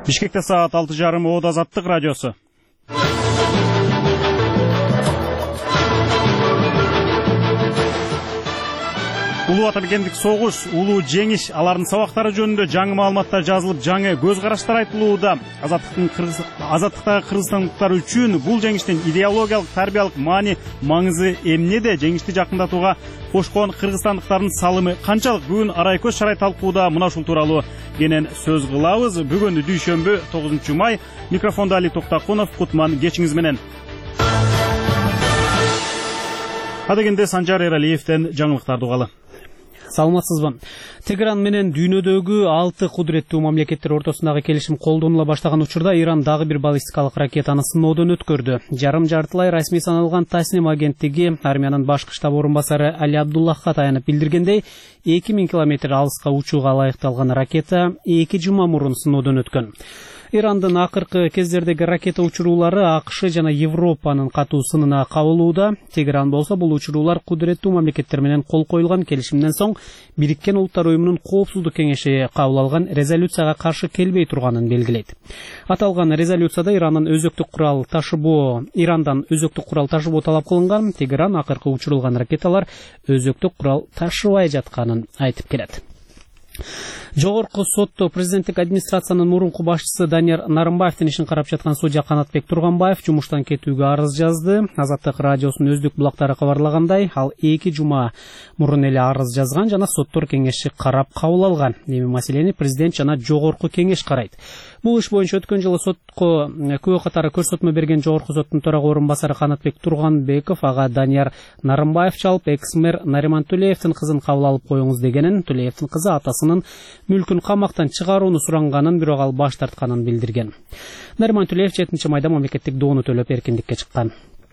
Бишкекте саат 6:30 Оот Азаттык радиосу. Улуу атамекендик согуш, улуу жеңиш, алардын сабактары жөнүндө жаңы маалыматтар жазылып, жаңы көз караштар айтылууда. Азаттыктагы кыргызстандыктар үчүн бул жеңиштин идеологиялык, тарбиялык маңызы эмнеде? Жеңишти жакындатууга кошкон кыргызстандыктардын салымы канчалык? Бүгүн арай көз шарай талкууда мына ушул тууралуу кенен сөз кылабыз. Бүгүн дүйшөмбү 9 май. Микрофондо Али Токтакунов, Кутман, кечиңиз менен. Адегенде Санжар Эралиевден жаңылыктарды угалы. Саламатсызбы. Тегеран менен дүйнөдөгү 6 кудуреттүү мамлекеттер ортосундагы келишим колдонула баштаган учурда Иран дагы бир баллистикалык ракетаны сыноодон өткөрдү. Жарым-жартылай расмий саналган Тасним агенттиги армиянын башкы штаб орун басары Али Абдуллахка таянып билдиргендей, 2000 километр алыска учууга ылайыкталган ракета 2 жума мурун сыноодон өткөн. Ирандын акыркы кездердеги ракета учуруулары АКШ жана Европанын катуу сынына кабылууда. Тегеран болсо бул учуруулар кудуреттүү мамлекеттер менен кол коюлган келишимден соң Бириккен Улуттар уюмунун Коопсуздук кеңеши кабыл алган резолюцияга каршы келбей турганын белгилейт. Аталган резолюцияда Ирандан өзөктүк курал ташыбоо талап кылынган. Тегеран акыркы учурулган ракеталар өзөктүк курал ташыбай жатканын айтып келет. Жогорку сотто президенттик администрациянын мурунку башчысы Данияр Нарымбаевдин ишин карап жаткан судья Канатбек Турганбаев жумуштан кетүүгө арыз жазды. Азаттык радиосунун өздүк булактары кабарлагандай, ал 2 жума мурун эле арыз жазган жана соттор кеңеши карап кабыл алган. Эми маселени президент жана жогорку кеңеш карайт. Бул иш боюнча өткөн жылы сотко күбө катары көрсөтмө берген жогорку соттун төрага орун басары Канатбек Турганбеков ага Данияр Нарымбаев чалып, экс-мэр Нариман Төлеевдин кызын кабыл алып коюңуз дегенин, Төлеевдин кызы атасынын мүлкүн камактан чыгарууну суранганын, бирок ал баш тартканын билдирген. Нариман Төлеев 7 майда мамлекеттик доону төлөп эркиндикке чыккан.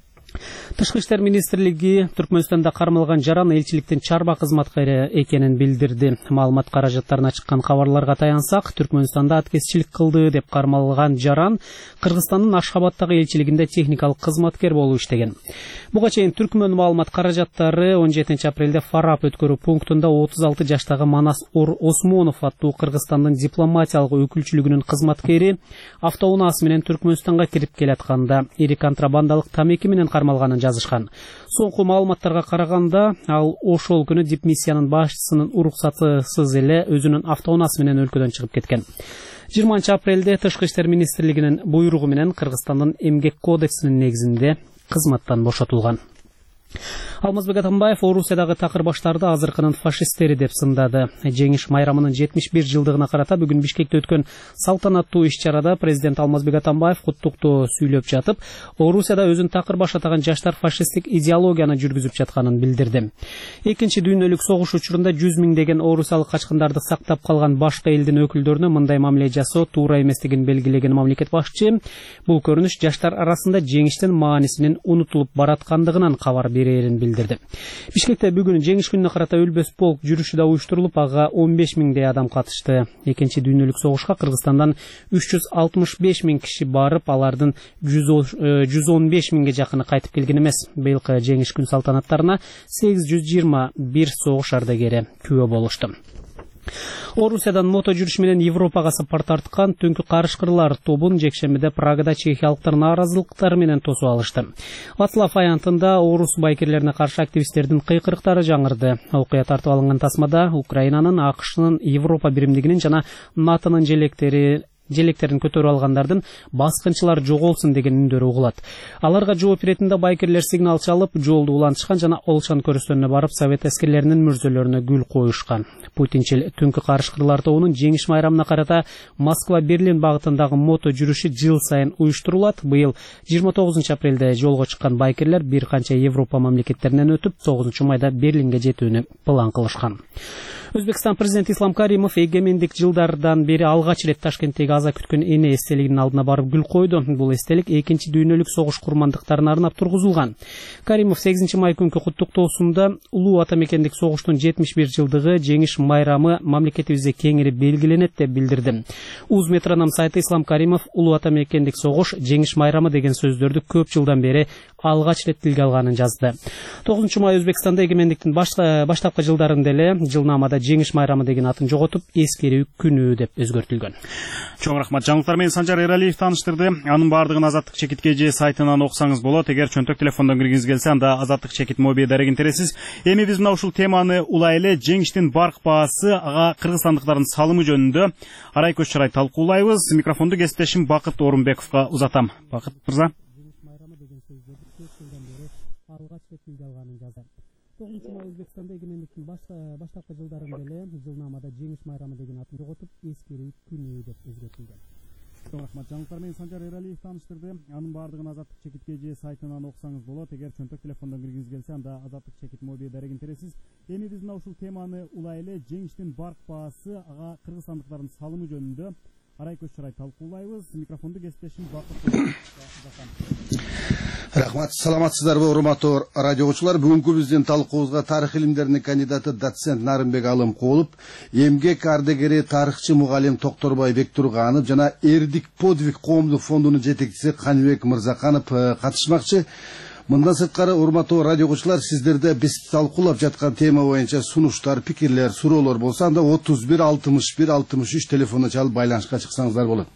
Тышкы иштер министрлиги Түркмөнстанда кармалган жаран элчиликтин чарба кызматкары экенин билдирди. Маалымат каражаттарына чыккан кабарларга таянсак, Түркмөнстанда аткезчилик кылды деп кармалган жаран Кыргызстандын Ашхабадтагы элчилигинде техникалык кызматкер болуп иштеген. Буга чейин Түркмөн маалымат каражаттары 17 апрелде Фарап өткөрүү пунктунда 36 жаштагы Манас Осмонов аттуу Кыргызстандын дипломатиялык өкүлчүлүгүнүн кызматкери автоунаасы менен Түркмөнстанга кирип келатканда ири контрабандалык тамеки менен кармалганын жазышкан. Соңку маалыматтарга караганда, ал ошол күнү дипмиссиянын башчысынын уруксатысыз эле өзүнүн автоунаасы менен өлкөдөн чыгып кеткен. 20 апрелде Тышкы иштер министрлигинин буйругу менен Кыргызстандын эмгек кодексинин негизинде кызматтан бошотулган. Алмазбек Атамбаев Орусиядагы такыр баштарды азыркынын фашисттери деп сындады. Жеңиш майрамынын 71 жылдыгына карата бүгүн Бишкекте өткөн салтанаттуу иш-чарада президент Алмазбек Атамбаев куттуктоо сүйлөп жатып, Орусияда өзүн такыр баш атаган жаштар фашисттик идеологияны жүргүзүп жатканын билдирди. Экинчи дүйнөлүк согуш учурунда 100 миңдеген орусиялык качкындарды сактап калган башка элдин өкүлдөрүнө мындай мамиле жасоо туура эместигин белгилеген мамлекет башчы, бул көрүнүш жаштар арасында жеңиштин маанисинин унутулуп бараткандыгынан кабар берерин билдирди. Бишкекте бүгүн жеңиш күнүнө карата өлбөс полк жүрүшү да уюштурулуп, ага 15 миңдей адам катышты. Экинчи дүйнөлүк согушка Кыргызстандан 365 миң киши барып, алардын 115 миңге жакыны кайтып келген эмес. Быйылкы жеңиш күн салтанаттарына 821 согуш ардагери күбө болушту. Орусиядан мото жүрүш менен Европага сапар тарткан түнкү карышкырлар тобун жекшембиде Прагада чехиялыктар нааразылыктары менен тосуп алышты. Вацлав аянтында орус байкерлерине каршы активисттердин кыйкырыктары жаңырды. Окуя тартып алынган тасмада Украинанын, АКШнын, Европа биримдигинин жана НАТОнун желектерин көтөрүп алгандардын баскынчылар жоголсун деген үндөрү угулат. Аларга жооп беретинде байкерлер сигнал чалып, жолду улантышкан жана Олшан көрүстөрүнө барып совет аскерлеринин мүрзөлөрүнө гүл коюшкан. Путинчил түнкү карышкырлар тобунун жеңиш майрамына карата Москва-Берлин багытындагы мото жүрүшү жыл сайын уюштурулат. Быйыл 29 апрелде жолго чыккан байкерлер бир канча Европа мамлекеттеринен өтүп, 9 майда Берлинге жетүүнү план кылышкан. Өзбекстан президенти Ислам Каримов эгемендик жылдардан бери алгач ирет Ташкенттеги аза күткөн эне эстелигинин алдына барып гүл койду. Бул эстелик экинчи дүйнөлүк согуш курмандыктарына арнап тургузулган. Каримов 8 май күнкү куттуктоосунда улуу атамекендик согуштун 71 жылдыгы жеңиш майрамы мамлекетибизде кеңири белгиленет деп билдирди. УЗ метроном сайты Ислам Каримов улуу атамекендик согуш жеңиш майрамы деген сөздөрдү көп жылдан бери алгач рет тилге алганын жазды. 9 май Өзбекстанда эгемендиктин баштапкы жылдарында эле жылнамада жеңиш майрамы деген атын жоготуп, эскерүү күнү деп өзгөртүлгөн. Чоң рахмат. Жаңылыктар менен Санжар Эралиев тааныштырды. Анын бардыгын Азаттык чекит KG сайтынан окусаңыз болот. Эгер чөнтөк телефондон киргиңиз келсе, анда Азаттык чекит моби дарегин тересиз. Эми биз мына ушул теманы улай эле жеңиштин барк баасы ага кыргызстандыктардын салымы жөнүндө арай көз чарай талкуулайбыз. Микрофонду кесиптешим Бакыт Орунбековго узатам. Бакыт мырза. 9 май Өзбекстанда эгемендиктин баштапкы жылдарында эле жылнамада жеңиш майрамы деген атын жоготуп, эскерүү күнү деп өзгөртүлгөн. Чоң рахмат. Жаңылыктар менен Санжар Эралиев тааныштырды. Анын бардыгын Азаттык чекит KG сайтынан окусаңыз болот. Эгер чөнтөк телефондон киргиңиз келсе, анда Азаттык чекит моби дарегин тересиз. Эми биз мына ушул теманы улай эле жеңиштин барк баасы ага кыргызстандыктардын салымы жөнүндө арай көз чарай талкуулайбыз. Микрофонду кесиптешим Бакыт. Рахмат, саламатсыздарбы урматтуу радио окуучулар. Бүгүнкү биздин талкуубузга тарых илимдеринин кандидаты доцент Нарымбек Алымкулов, эмгек ардагери тарыхчы мугалим Токторбай Бектурганов жана Эрдик подвиг коомдук фондунун жетекчиси Каныбек Мырзаканов катышмакчы. Мындан сырткары урматтуу радио окуучулар, сиздерде биз талкуулап жаткан тема боюнча сунуштар, пикирлер, суроолор болсо, анда 31 61 63 телефонуна чалып байланышка чыксаңыздар болот.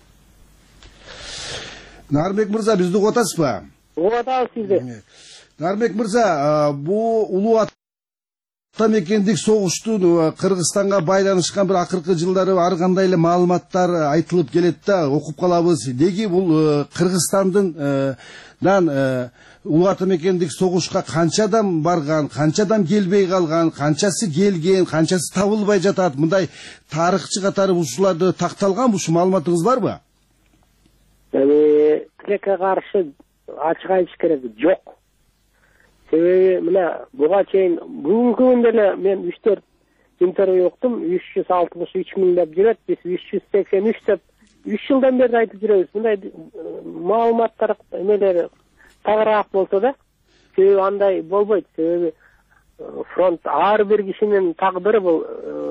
Нарымбек Мырза, бизди угуп атасызбы? Угатабыз сизди. Нарымбек Мырза, бул улуу атамекендик согуштун Кыргызстанга байланышкан бир акыркы жылдары ар кандай эле маалыматтар айтылып келет да, окуп калабыз. Неге бул Кыргызстандын улуу атамекендик согушка канча адам барган, канча адам келбей калган, канчасы келген, канчасы табылбай жатат? Мындай тарыхчы катары ушуларды такталган, ушу маалыматыңыз барбы? Тилекке каршы ачык айтыш керек, жок. Себеби мына буга чейин бүгүнкү күндө эле мен 3-4 интервью уктум, 363 миң деп жүрөт, биз 383 деп 3 жылдан бери айтып жүрөбүз. Мындай маалыматтар эмелер тагыраак болсо да, себеби андай болбойт. Себеби фронт ар бир кишинин тагдыры бул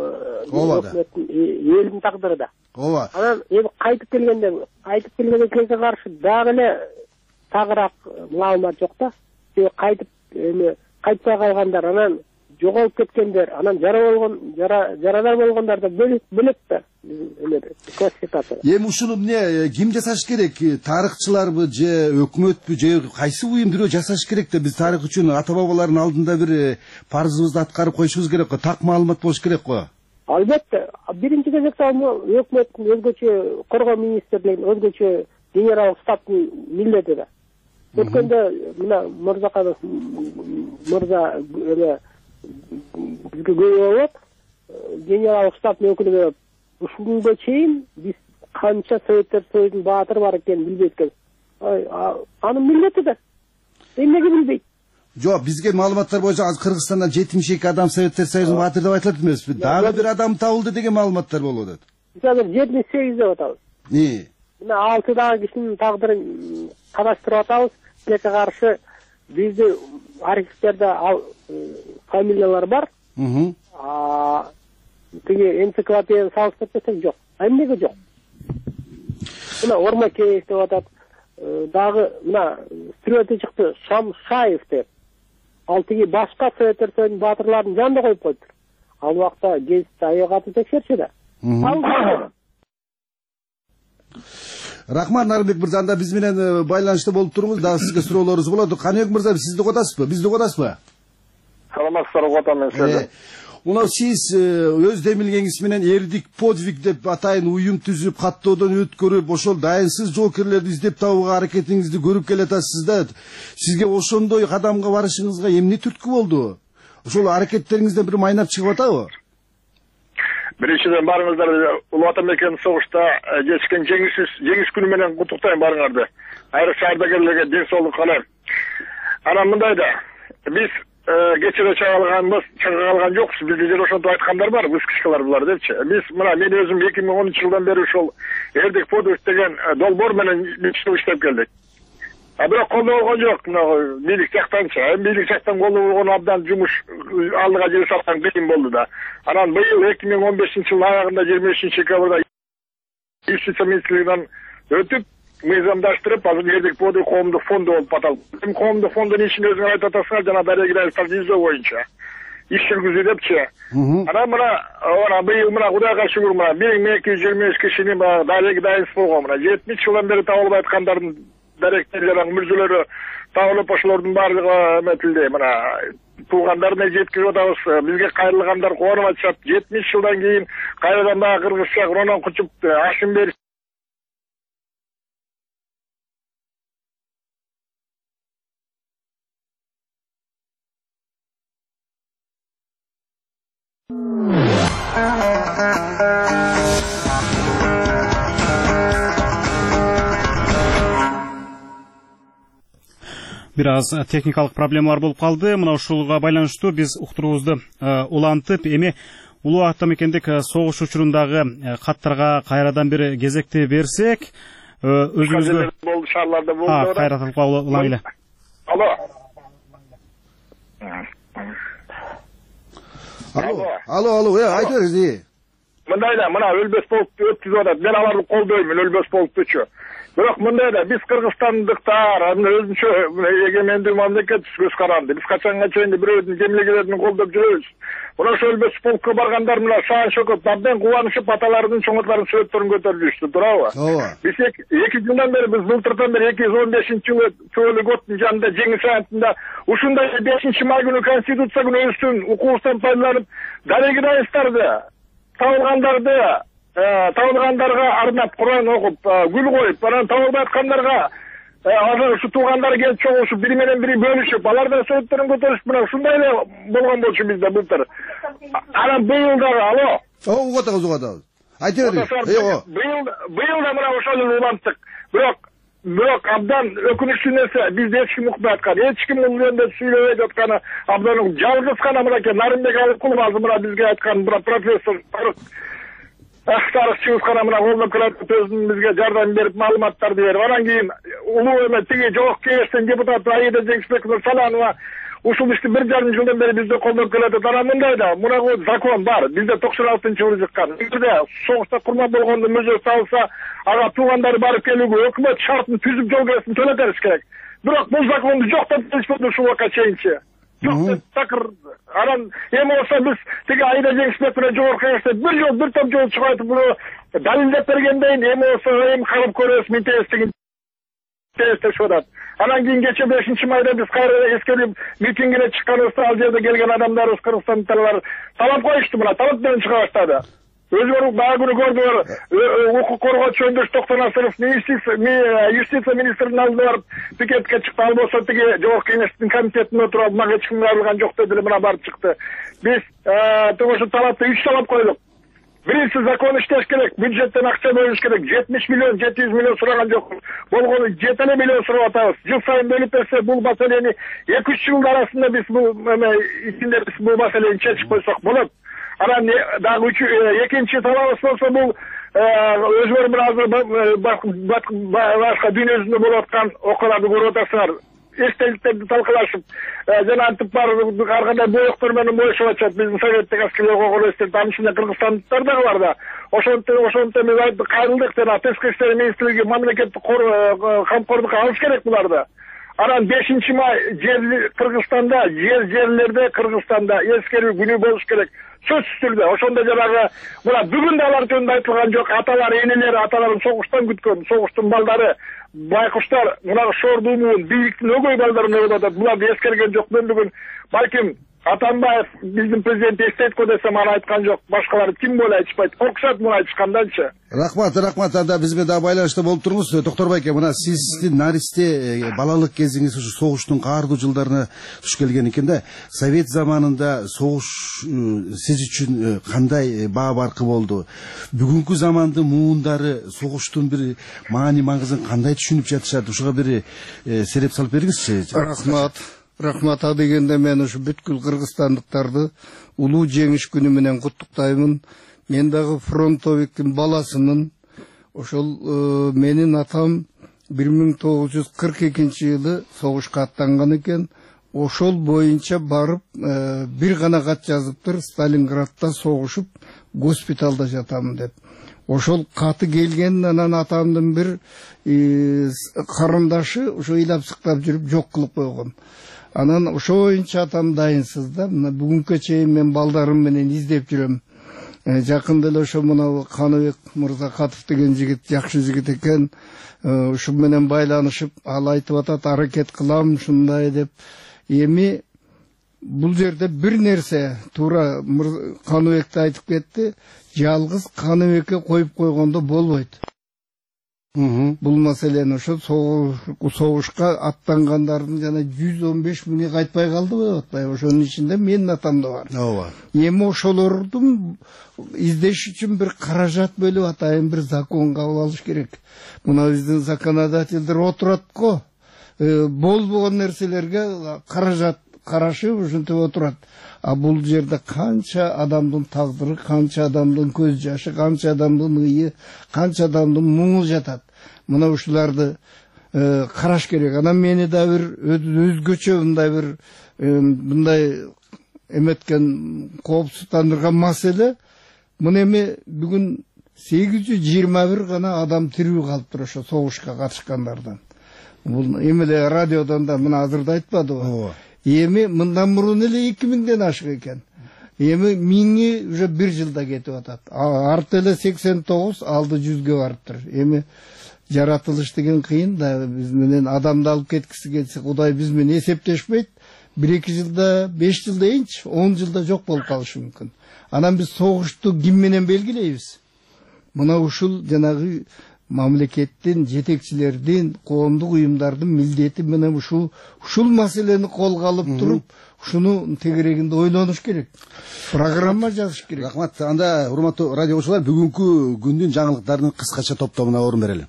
элдин тагдыры да. Ооба. Анан эми кайтып келгенде тилекке каршы дагы эле тагыраак маалымат жок да. Кайтпай калгандар, анан жоголуп кеткендер, анан жарадар болгондар да бөлөк да. Классификация. Эми ушуну эмне ким жасаш керек? Тарыхчыларбы же өкмөтпү же кайсы уюм бирөө жасаш керек да? Биз тарых үчүн ата бабалардын алдында бир парызыбызды аткарып коюшубуз керек го, так маалымат болуш керек го. Албетте, биринчи кезекте өкмөттүн өзгөчө коргоо министрлигинин өзгөчө генералдык штабтын милдети да. Өткөндө мына Мырзаканов мырза эле бизге көйгөй болот, генералдык штабтын өкүлү болот. Ушунга чейин биз канча Советтер Союзунун баатыры бар экенин билбейт экенбиз. Анын милдети да. Эмнеге билбейт? Жок, бизге маалыматтар боюнча Кыргызстанда 72 адам Советтер Союзунун баатыры деп айтылат эмеспи? Дагы бир адам табылды деген маалыматтар болуп атат. Биз азыр 78 деп атабыз. Мына 6 дагы кишинин тагдырын караштырып атабыз. Тилекке каршы бизде архивтерде фамилиялар бар. Тиги энциклопедияны салыштырып кетсек жок. Эмнеге жок? Мына Ормакеев деп атат. Дагы мына сүрөтү чыкты, Шамшаев деп. Ал тиги башка Советтер Союзунун баатырларын жанында коюп коюптур. Ал убакта гезитте аягаты текшерчү да. Рахмат, Нарымбек Мырза, анда биз менен байланышта болуп туруңуз, дагы сизге суроолорубуз болот. Каныбек Мырза, сизди угуп атасызбы? Бизди угуп атасызбы? Саламатсыздар, угуп атам сизди. Мына сиз өз демилгеңиз менен Эрдик подвиг деп атайын уюм түзүп, каттоодон өткөрүп, ошол дайынсыз жоокерлерди издеп табууга аракетиңизди көрүп келатасыз да. Сизге ошондой кадамга барышыңызга эмне түрткү болду? Ошол аракеттериңизден бир майнап чыгып атабы? Биринчиден барыңыздар улуу атамекендик согушта жетишкен жеңиш күнү менен куттуктайм барыңарды. Айрыкча ардагерлерге ден соолук каалайм. Анан мындай да, биз кечеде чагылган жокпуз. Бизде деле ошентип айткандар бар, выскочкалар булар депчи. Биз мына мен өзүм 2010 жылдан бери ушул Эрдик подвиг деген долбоор менен иштеп келдик. Бирок колдоо болгон жок, мына бийлик жактанчы. Бийлик жактан колдоо болгон абдан жумуш алдыга жибере салган кыйын болду да. Анан быйыл 2015 жылдын аягында 23 декабрда Юстиция министрлигинен өтүп, мыйзамдаштырып, азыр Эрдик подвиг коомдук фонду болуп аталды. Коомдук фондун ишин өзүңөр айтып атасыңар, жана дарегилерди изөө боюнча. иш жүргүзүү депчи. Анан мына быйыл мына Кудайга шүгүр мына 1223 кишинин далеги дайынсыз болгон мына 70 жылдан бери табылбай аткандардын даректери жана мүрзөлөрү табылып ошолордун баардыгы эметилди. Мына туугандарына жеткирип атабыз. Бизге кайрылгандар кубанып атышат. 70 жылдан кийин кайрадан дагы кыргызча ронон кучуп ашым берип бир аз техникалык проблемалар болуп калды. Мына ушуга байланыштуу биз уктуруубузду улантып, эми улуу автомекендик согуш учурундагы каттарга кайрадан бир кезекти берсек, өзүңүзгө болду, шаарларда болду. Кайрадан улан эле. Алло. Алло, айта бериңиз. Мындайда, мына өлбөс полкту өткүзүп атат. Мен аларды колдоймун, өлбөс полктучу. Бирок мындайда биз кыргызстандыктар өзүнчө эгемендүү мамлекет көз каранды. Биз качанга чейин бирөөдүн жемилегелерин колдоп жүрөбүз. Мына ошол өлбөс полкко баргандар мына шаан шөкөт абдан кубанышып аталарынын чоңотларын сүрөттөрүн көтөрүп жүрүштү, туурабы? Ооба. Биз 2 жылдан бери, биз былтырдан бери 215-жылы Чөөлүк оттун жанында жеңиш аянтында ушундай 5-май күнү Конституция күнүбүздүн укугубуздан пайдаланып далеги дайыстарды табылгандарга арнап Куран окуп, гүл коюп, анан табылбай аткандарга ушу туугандары келип чогулушуп, бири менен бири бөлүшүп, алардан сүрөттөрүн көтөрүшүп, мына ушундай эле болгон болчу бизде былтыр. Анан быйыл дагы, алло. Угуп атабыз. Айта бериңиз. Быйыл да мына ошол эле уланттык. Бирок абдан өкүнүчтүү нерсе, бизди эч ким укпай аткан, эч ким бул жөнүндө сүйлөбөй жатканы абдан жалгыз гана мынакей Нарымбек Алыкулов азыр мына бизге айткан мына профессор тарыхчыбыз гана мына колдоп келатып, өзүнүн бизге жардам берип, маалыматтарды берип, анан кийин улуу эме тиги жогорку кеңештин депутаты Аида Жеңишбековна Саланова ушул ишти 1,5 жылдан бери бизде колдоп келатат. Анан мындайда, мына закон бар, бизде 96-жылы чыккан. Эгерде согушта курман болгондо мөзө салса, ага туугандары барып келүүгө өкмөт шартын түзүп жол киресин төлөтөбүз керек. Бирок бул законду жоктоп келишпеди ушул убакка чейинчи. Жок деп такыр. Анан эми болсо биз тиги Аида Жеңишбековна жогорку кеңеште бир топ жол чыгып айтып, буну далилдеп бергенден эми болсо эми карап көрөбүз, мынтебиз деген тестешип атат. Анан кийин кече 5-майда биз кайра эскерүү митингине чыкканыбызда ал жерде келген адамдарыбыз, кыргызстандыктар талап коюшту, мына талап менен чыга баштады. Өзүлөрү баягы күнү көрдүңөр, укук коргоочу Өндөш Токтонасыров юстиция министринин алдына барып пикетке чыкты. Ал болсо тиги жогорку кеңештин комитетине отуруп, мага эч ким кайрылган жок деди, мына барып чыкты. Биз ошо талапты 3 талап койдук. Биринчи закон иштеш керек, бюджеттен акча бөлүш керек. 70 миллион, 700 миллион сураган жок. Болгону 7 миллион сурап атабыз. Жыл сайын бөлүп берсе, бул маселени 2-3 жылдын арасында биз бул ичинде бул маселени чечип койсок болот. Анан дагы экинчи талабыбыз болсо бул өзүлөрү бир азыр башка дүйнө жүзүндө болуп аткан окуяларды көрүп атасыңар. Эстеликтерди талкалашып, жана антип бар ар кандай боектор менен моюшуп атышат. Биздин советтик аскерлер койгон эстелик, анын ичинде кыргызстандыктар дагы бар да. Ошонтон биз кайрылдык жана Тышкы иштер министрлиги мамлекеттик камкордукка алыш керек буларды. Анан 5-май Кыргызстанда, жерлерде Кыргызстанда эскерүү күнү болуш керек. Сөзсүз түрдө. Ошондо жанагы мына бүгүн да алар жөнүндө айтылган жок. Аталар, энелери, аталарын согуштан күткөн, согуштун балдары, байкуштар, мына шордуунун, бийликтин өгөй балдарын өгүп атат. Буларды эскерген жок. Мен бүгүн балким Атамбаев биздин президент эстейт го десем аны айткан жок. Башкалар ким боло айтышпайт. Коркушат муну айтышканданчы. Рахмат. Анда биз менен дагы байланышта болуп туруңуз. Докторбай аке, мына сиздин наристе балалык кезиңиз ушу согуштун каардуу жылдарына туш келген экен да. Совет заманында согуш сиз үчүн кандай баа баркы болду? Бүгүнкү замандын муундары согуштун бир маани маңызын кандай түшүнүп жатышат? Ушуга бир сереп салып бериңизчи. Рахмат дегенде мен ушу бүткүл кыргызстандыктарды улуу жеңиш күнү менен куттуктаймын. Мен дагы фронтовиктин баласымын. Ошол менин атам 1942-жылы согушка аттанган экен. Ошол боюнча барып бир гана кат жазыптыр, Сталинградда согушуп, госпиталда жатам деп. Ошол каты келген, анан атамдын бир карындашы ошо ыйлап сыктап жүрүп жок кылып койгон. Анан ошо боюнча атам дайынсыз да. Мына бүгүнкү чейин мен балдарым менен издеп жүрөм. Жакында эле ошо мына Каныбек Мырзакатов деген жигит жакшы жигит экен. Ушу менен байланышып, ал айтып атат, аракет кылам ушундай деп. Эми бул жерде бир нерсе туура Каныбекте айтып кетти. Жалгыз Каныбекке коюп койгондо болбойт. Бул маселени ошо согушка аттангандардын жана 115 миңи кайтпай калдыбы деп атпайбы? Ошонун ичинде менин атам да бар. Ооба. Эми ошолордун издеш үчүн бир каражат бөлүп атайын бир закон кабыл алыш керек. Мына биздин законодательдер отурат го. Болбогон нерселерге каражат карашып ушинтип отурат. А бул жерде канча адамдын тагдыры, канча адамдын көз жашы, канча адамдын ыйы, канча адамдын муңу жатат. Мына ушуларды караш керек. Анан мени да бир өзгөчө мындай эметкен коопсуздандырган маселе. Мына эми бүгүн 821 гана адам тирүү калыптыр ошо согушка катышкандардан. Бул эми эле радиодон да мына азырда айтпадыбы? Эми мындан мурун эле 2000ден ашык экен. Эми 1000 уже 1 жылда кетип атат. Арты эле 89, алды 100ге барыптыр. Эми жаратылыш деген кыйын да, биз менен адамды алып кеткиси келсе, Кудай биз менен эсептешпейт. 1-2 жылда, 5 жылда эйинчи, 10 жылда жок болуп калышы мүмкүн. Анан биз согушту ким менен белгилейбиз? Мына ушул жанагы мамлекеттин, жетекчилердин, коомдук уюмдардын милдети менен ушул маселени колго алып туруп, ушуну тегерегинде ойлонуш керек. Программа жазыш керек. Рахмат. Анда урматтуу радио окуучулар, бүгүнкү күндүн жаңылыктарынын кыскача топтомуна орун берели.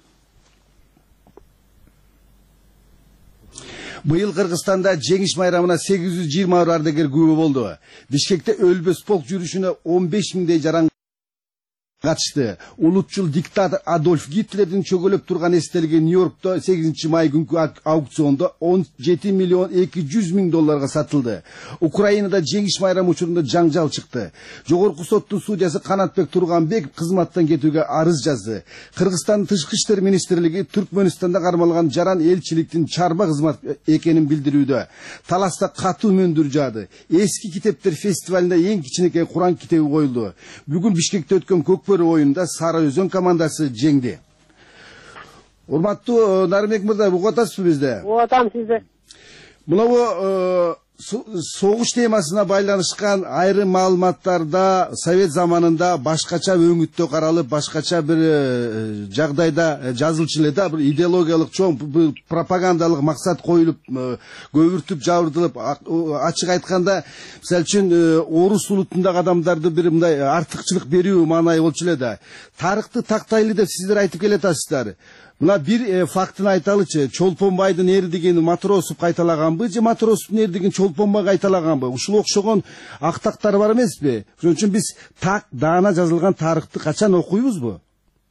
Быйыл Кыргызстанда жеңиш майрамына 820 ардагер күбө болду. Бишкекте өлбөс полк жүрүшүнө 15 миңдей жаран катышты. Улутчул диктатор Адольф Гитлердин чөгөлөп турган эстелиги Нью-Йоркто 8 май күнкү аукциондо 17 миллион 200 миң долларга сатылды. Украинада жеңиш майрамы учурунда жаңжал чыкты. Жогорку соттун судьясы Канатбек Турганбеков кызматтан кетүүгө арыз жазды. Кыргызстандын тышкы иштер министрлиги Түркмөнстанда кармалган жаран элчиликтин чарба кызмат экенин билдирүүдө. Таласта катуу мөндүр жаады. Эски китептер фестивалында эң кичинекей Куран китеби коюлду. Бүгүн Бишкекте өткөн Көкбөрү оюнда Сары Өзөн командасы жеңди. Урматтуу Нарымбек мырза, угуп атасызбы бизде? Угуп атам сизди. Мына согуш темасына байланышкан айрым маалыматтарда совет заманында башкача өңүттө каралып, башкача бир жагдайда жазылчу эле да, бир идеологиялык чоң пропагандалык максат коюлуп, көбүртүп жабыртылып, ачык айтканда, мисалы үчүн орус улутундагы адамдарды бир мындай артыкчылык берүү маанайы болчу эле да. Тарыхты тактайлы деп сиздер айтып келатасыздар. Мына бир фактын айталычы, Чолпонбайдын эри деген Матросов кайталаганбы, же Матросовдун эри деген Чолпонбай кайталаганбы? Ушул окшогон актактар бар эмеспи? Ошон үчүн биз так даана жазылган тарыхты качан окуйбузбу?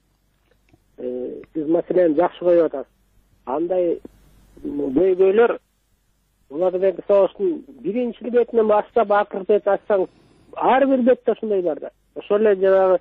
Сиз маселени жакшы коюп атасыз. Андай көйгөйлөр уларды бек согуштун биринчи бетинен баштап акыркы бет ачсаң, ар бир бетте ушундай бар да. Ошол эле жанагы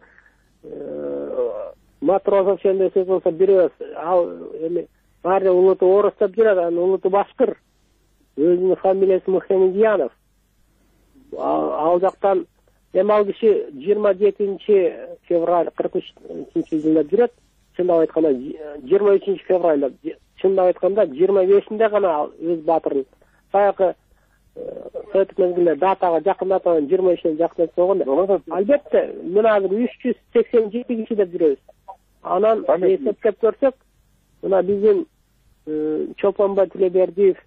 Матросов шендесе болса бирөөс, ал эми баары улуту орус деп жүрөт, анын улуту башкыр. Өзүнүн фамилиясы Мухамедьянов. Ал жактан эми ал киши 27 февраль 43 жылда жүрөт. Чындап айтканда 23 февралда, чындап айтканда 25-нде гана ал өз батырын баягы Совет мезгилде датага жакындатып 23-не жакындатып койгон. Албетте, мына азыр 387 киши деп жүрөбүз. Анан эсептеп көрсөк, мына биздин Чолпонбай Тилебердиев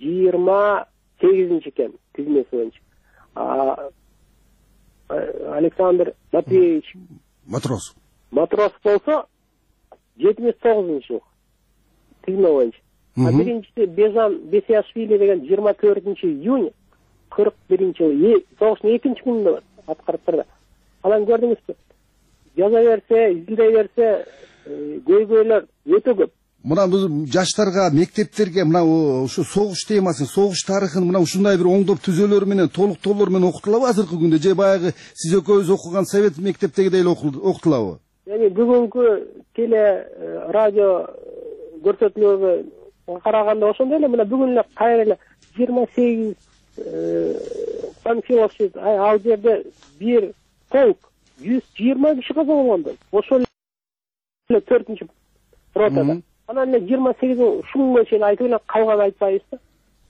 28 экен тизмеси боюнча. Александр Матвеевич Матросов болсо 79 жыл тизме боюнча. А биринчиси Бежан Бесияшвили деген 24 июнь 41 жыл согуштун экинчи күнүндө аткарып турду. Анан көрдүңүзбү? Жаза берсе, изилдей берсе, көйгөйлөр өтө көп. Мына биз жаштарга, мектептерге мына ушу согуш темасын, согуш тарыхын мына ушундай бир оңдоп түзөлөр менен, толуктоолор менен окутулабы азыркы күндө? Же баягы сиз экөөбүз окуган совет мектептегидей эле окутулабы? Эми бүгүнкү теле радио көрсөтүүлөргө караганда ошондой эле мына бүгүн эле кайра эле 28 панфиловчу ал жерде бир полк 120 киши каза болгондо. Ошол эле 4-чү ротада. Анан эле 28 ушунга чейин айтып эле калган айтпайбыз да.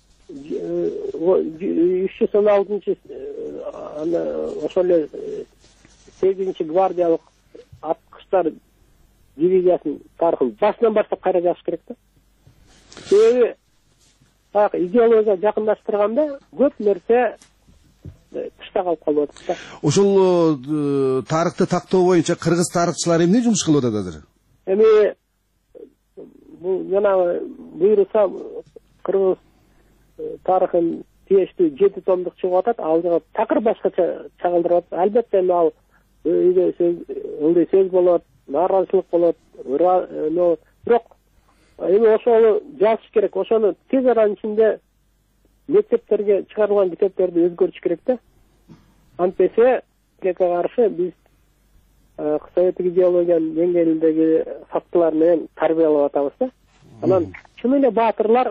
316 аны ошол эле 8-чи гвардиялык аткычтар дивизиясынын тарыхын башынан баштап кайра жазыш керек да. Себеби баягы идеология жакындаштырганда көп нерсе тышта калып калып атат да. Ошол тарыхты тактоо боюнча кыргыз тарыхчылар эмне жумуш кылып атат азыр? Эми бул жанагы буйруса кыргыз тарыхын тиештүү 7 томдук чыгып атат. Ал жагы такыр башкача чагылдырып атат. Албетте эми ал үйдө ылдый сөз болот, нааразычылык болот, бирок эми ошону жазыш керек. Ошону тез аранын ичинде мектептерге чыгарылган китептерди өзгөртүш керек да. Антесе каршы биз советтик идеологиянын деңгээлиндеги фактылар менен тарбиялап атабыз да. Анан чын эле баатырлар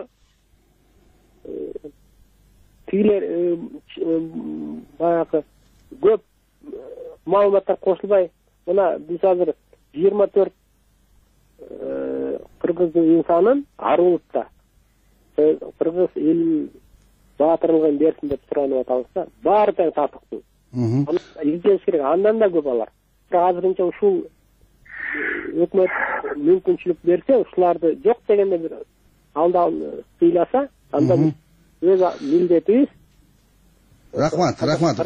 тигилер баягы көп маалыматтар кошулбай, мына биз азыр 24 кыргыздын инсанын арылып да кыргыз элин баатырлыгын берсин деп суранып атабыз да. Баары тең татыктуу. Издеш керек, андан да көп алар. Бирок азырынча ушул өкмөт мүмкүнчүлүк берсе, ушуларды жок дегенде бир алдан сыйласа, анда өз милдетибиз. Рахмат. Рахмат.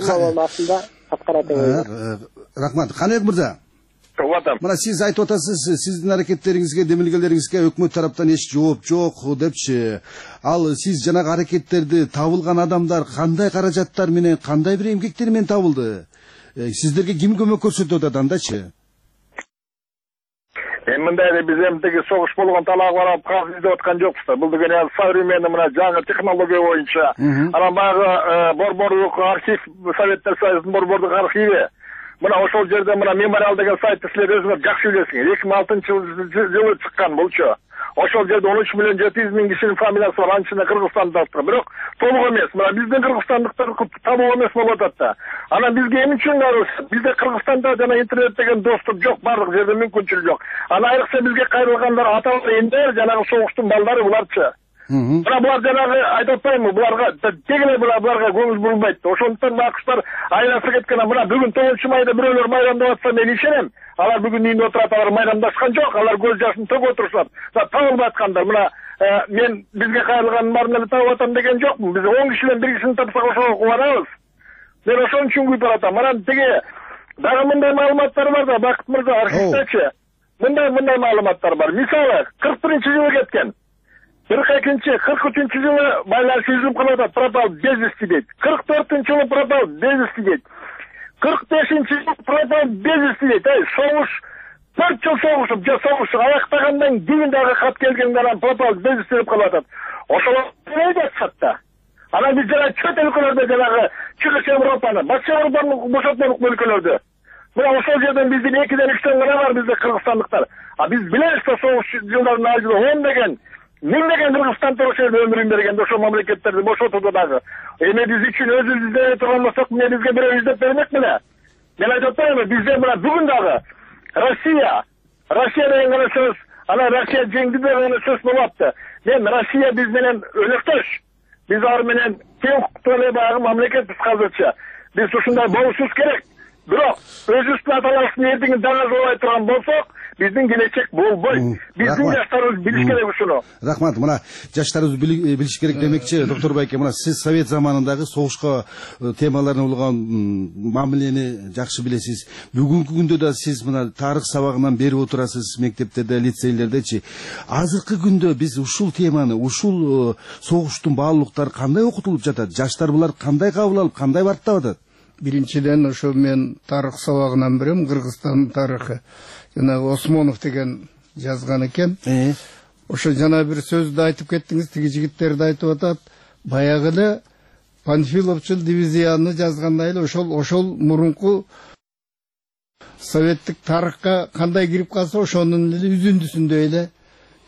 Каныбек мырза. Мына сиз айтып атасыз, сиздин аракеттериңизге, демилгелериңизге өкмөт тараптан эч жооп жок депчи. Ал сиз жанагы аракеттерди табылган адамдар кандай каражаттар менен, кандай бир эмгектер менен табылды? Сиздерге ким көмөк көрсөтүп атат андачы? Мындай биз эмтиги согуш болгон талаага барып казып издеп аткан жокпуз да. Бул деген современный мына жаңы технология боюнча. Анан баягы борборлук архив, Советтер Союзунун борборлук архиви. Мына ошол жерде мына мемориал деген сайтты силер өзүңөр жакшы билесиңер. 2006-жылы чыккан булчу. Ошол жерде 13.700.000 кишинин фамилиясы бар, анын ичинде кыргызстандыктар. Бирок толук эмес. Мына биздин кыргызстандыктар табуу эмес болуп атат да. Анан бизге эмне үчүн бизде Кыргызстанда жана интернет деген доступ жок, бардык жерде мүмкүнчүлүк жок. Анан айрыкча бизге кайрылгандар ата-баба эндер, жанагы согуштун балдары буларчы. Мына булар жанагы айтып атпаймынбы, буларга тең эле буларга көңүл бурулбайт. Ошондуктан бакыштар айласы кеткен. Мына бүгүн 9-майда бирөөлөр майрамдап атса мен ишенем. Алар бүгүн үйүндө отурат, алар майрамдашкан жок, алар көз жашын төгүп отурушат. Табылбай аткандар. Мына мен бизге кайрылганын баарын эле табып атам деген жокмун. Биз 10 кишиден 1 кишини тапсак ошого кубанабыз. Мен ошон үчүн күйүп баратам. Анан тиги дагы мындай маалыматтар бар да, Бакыт мырза, архивдечи. Мындай маалыматтар бар. Мисалы 41-жылы кеткен. 43-жылы байлар жүзүп калат, пропал без вести дейт. 44-жылы пропал без вести дейт. 45-жылы пропал без вести дейт. Согуш 4 жыл согушуп, согуш аяктагандан кийин дагы кат келгенден пропал без вести деп калат. Ошол эмне жатат да? Анан биз жана чөт өлкөлөрдө жанагы Чыгыш Европаны, Батыш Европаны бошотмолук өлкөлөрдө. Мына ошол жерден биздин 2-3 гана бар бизде кыргызстандыктар. Биз билебиз да согуш жылдарынын айында 10 деген, 1000 деген кыргызстанддар ошол жерде өмүрүн бергенде, ошол мамлекеттерди бошотууда дагы. Эми биз үчүн өзүбүз издеп турган болсок, эмне бизге бирөө издеп бермек беле? Мен айтып атпаймынбы, бизде мына бүгүн дагы Россия деген гана сөз, анан Россия жеңди деген гана сөз болуп. Мен Россия биз менен өнөктөш. Биз алар менен тең укуктуу эле баягы мамлекетпиз азырча. Биз ушундай болушубуз керек. Бирок өзүбүздүн аталарыбыздын эрдигин даңазалабай турган болсок, биздин келечек болбойт. Биздин жаштарыбыз билиш керек ушуну. Рахмат. Мына жаштарыбыз билиш керек демекчи, доктор Байке, мына сиз совет заманындагы согушка темаларына болгон мамилени жакшы билесиз. Бүгүнкү күндө да сиз мына тарых сабагынан берип отурасыз мектептерде, лицейлердечи. Азыркы күндө биз ушул теманы, ушул согуштун баалуулуктары кандай окутулуп жатат? Жаштар булар кандай кабыл алып, кандай барктап атат? Биринчиден ошо мен тарых сабагынан берем, Кыргызстандын тарыхы. Жанагы Осмонов деген жазган экен. Ошо жана бир сөздү айтып кеттиңиз, тиги жигиттерди айтып атат. Баягы эле Панфиловчул дивизияны жазгандай эле ошол мурунку советтик тарыхка кандай кирип калса, ошонун эле үзүндүсүндөй эле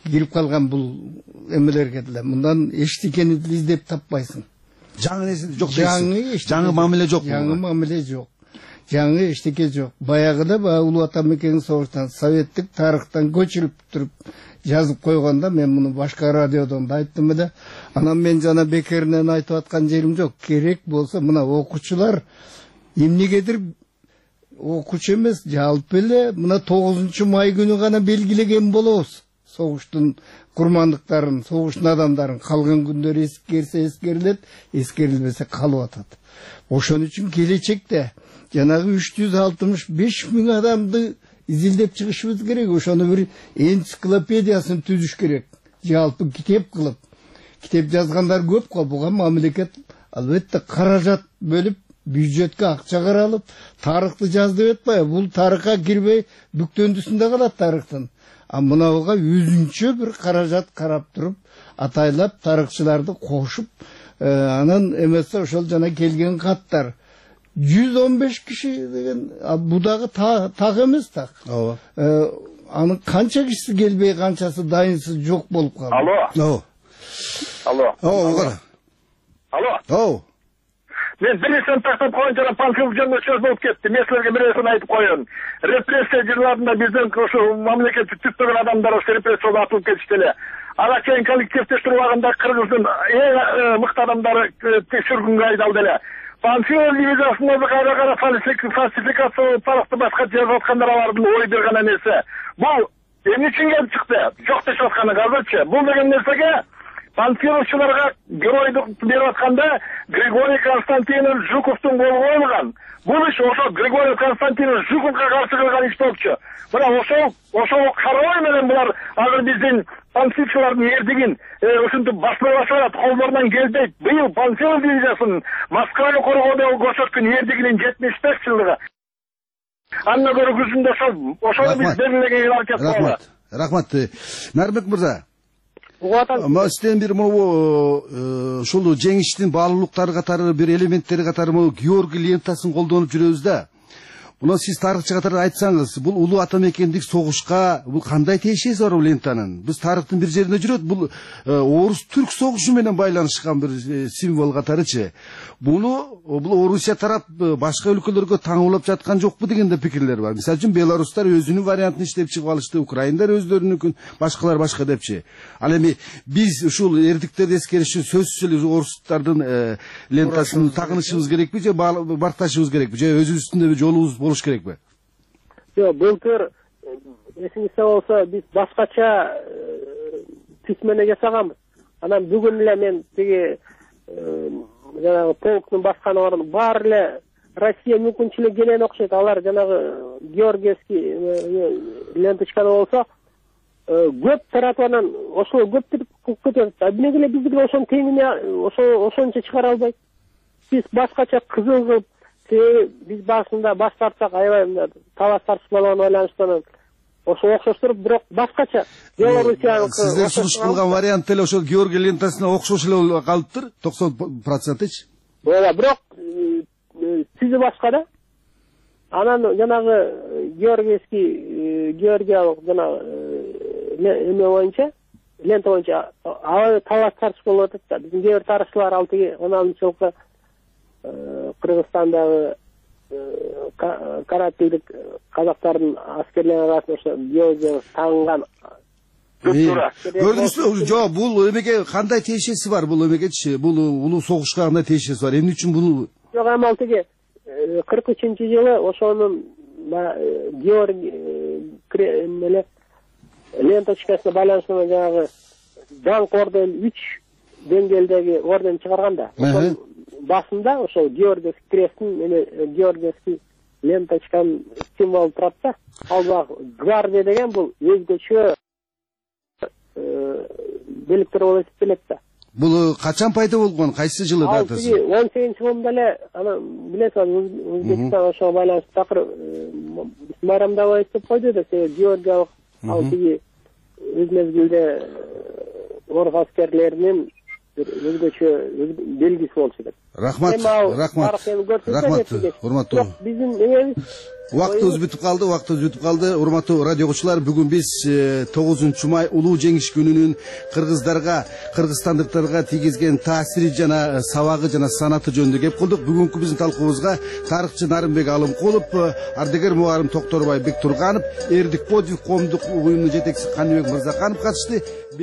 кирип калган бул эмелерге деле мындан эчтекени издеп таппайсың. Жаңы нерсе жок дейсиз. Жаңы мамиле жок. Жаңы мамиле жок. Жаңы эчтеке жок. Баягыда Улуу Ата Мекенин согуштан советтик тарыхтан көчүрүп туруп жазып койгондо мен муну башка радиодон да айттым эле. Анан мен жана бекеринен айтып аткан жерим жок. Керек болсо мына окуучулар эмнегедир окуучу эмес, жалпы эле мына 9 май күнү гана белгилеген болобуз. Согуштун курмандыктарын, согуштун адамдарын калган күндөр эскерсе эскерилет, эскерилбесе калып атат. Ошон үчүн келечекте жанагы 365 миң адамды изилдеп чыгышыбыз керек. Ошону бир энциклопедиясын түзүш керек. Жалпы китеп кылып. Китеп жазгандар көп го. Буга мамлекет албетте каражат бөлүп, бюджетке акча каралып, тарыхты жаз деп атпайбы? Бул тарыхка кирбей бүктөндүсүндө калат тарыхтын. А мынауга өзүнчө бир каражат карап туруп, атайлап тарыхчыларды кошуп, анан эмесе ошол жана келген каттар 115 киши деген бу дагы так эмес так. Ооба. Анын канча кишиси келбей, канчасы дайынсыз жок болуп калды. Алло. Алло. Алло. Мен билесем тактап коюн жана панфилов жөнүндө сөз болуп кетти. Мен силерге бир нерсени айтып коеюн. Репрессия жылдарында биздин ошо мамлекетти түптөгөн адамдар ошо репрессияга атылып кетишти эле. Ага чейин коллективдештирип убагында Кыргыздын эң мыкты адамдары текшергөнгө айдалды эле. Панфилов дивизиясында кайра фальсификация тарыхты башка жазып аткандар алардын ой берган нерсе. Бул эмне үчүн келип чыкты? Жок деп атканы азырчы. Бул деген нерсеге панфиловчуларга геройдук берип атканда Григорий Константинович Жуковдун колу коюлган. Бул иш ошо Григорий Константинович Жуковго каршы кылган иш болчу. Мына ошол карабай менен булар азыр биздин панфиловчулардын эрдигин ушинтип башкара башташат, колдорунан келбейт. Быйыл Панфилов дивизиясынын Москваны коргоодогу көрсөткөн эрдигинин 75 жылдыгы. Андан көрө күзүндө ошону биз белгилеген аракет кылалы. Рахмат. Нарбек мырза. Сизден бир ушул жеңиштин баалуулуктары катары бир элементтери катары Георгий лентасын колдонуп жүрөбүз да. Муну сиз тарыхчы катары айтсаңыз, бул Улуу Ата Мекендик согушка бул кандай тиешеси бар бул лентанын? Биз тарыхтын бир жеринде жүрөт, бул орус-түрк согушу менен байланышкан бир символ катарычы. Бул Орусия тарап башка өлкөлөргө таңуулап жаткан жокпу дегенде пикирлер бар. Мисалы үчүн Беларустар өзүнүн вариантын иштеп чыгып алышты, украиндар өздөрүнүн, башкалар башка депчи. Ал эми биз ушул эрдиктерди эскериш үчүн сөзсүз эле орустардын лентасын тагынышыбыз керекпи же барташыбыз керекпи же өзүбүздүн жолубуз болуш керекпи? Жок, былтыр эсиңизде болсо биз башкача письмене жасаганбыз. Анан бүгүн эле мен тиги жанагы полктун басканын баары эле Россия мүмкүнчүлүгү келген окшойт. Алар жанагы Георгиевский ленточканы болсо көп таратынан ошол көп кылып кетет. Эмнеге эле биздики ошонун теңине ошончо чыгара албайт? Биз башкача кызыл кылып, биз башында баш тартсак аябай талаш тартышмаларга байланыштан ошо окшоштуруп, бирок башкача Белоруссиянын сиздер сунуш кылган вариант эле ошол Георгий лентасына окшош эле калыптыр, 90%-ычы. Ооба, бирок түзү башка да. Анан жанагы Георгиялык жанагы эме боюнча, лента боюнча аябай талаш тартыш болуп атат да. Биздин кээ бир тарыхчылар ал тиги 16-жылкы Кыргызстандагы карателдик казактардын аскерлерин арасында ошо Георгия тагынган көрдүңүзбү? Жок, бул эмеге кандай тиешеси бар бул эмегечи? Бул улуу согушка кандай тиешеси бар? Эмне үчүн бул? Жок, амал тиги 43-жылы ошонун Георгий ленточкасына байланыштуу жанагы даңк орден 3 деңгээлдеги орден чыгарганда. Басында ошол Георгиевский кресттин Георгиевский ленточканын символу турат да. Ал гвардия деген бул өзгөчө беликтер болуп эсептелет да. Бул качан пайда болгон? Кайсы жылы датасы? 18-жылында эле, аны билесиз, Өзбекстан ошого байланыштуу такыр майрамда айтып койду да, Георгиялык ал тиги өз мезгилде орус аскерлеринин бир өзгөчө белгиси болчу деп. Рахмат, урматтуу. Биздин эмебиз Убактыбыз бүтүп калды. Урматтуу радио окуучулар, бүгүн биз 9 май улуу жеңиш күнүнүн кыргызстандыктарга тийгизген таасири жана сабагы жана санаты жөнүндө кеп кылдык. Бүгүнкү биздин талкуубузга тарыхчы Нарымбек Алымкулов, ардагер мугарим Токторбай Бектурганов, Эрдик подвиг коомдук уюмунун жетекчиси Каныбек Мырзаканов катышты.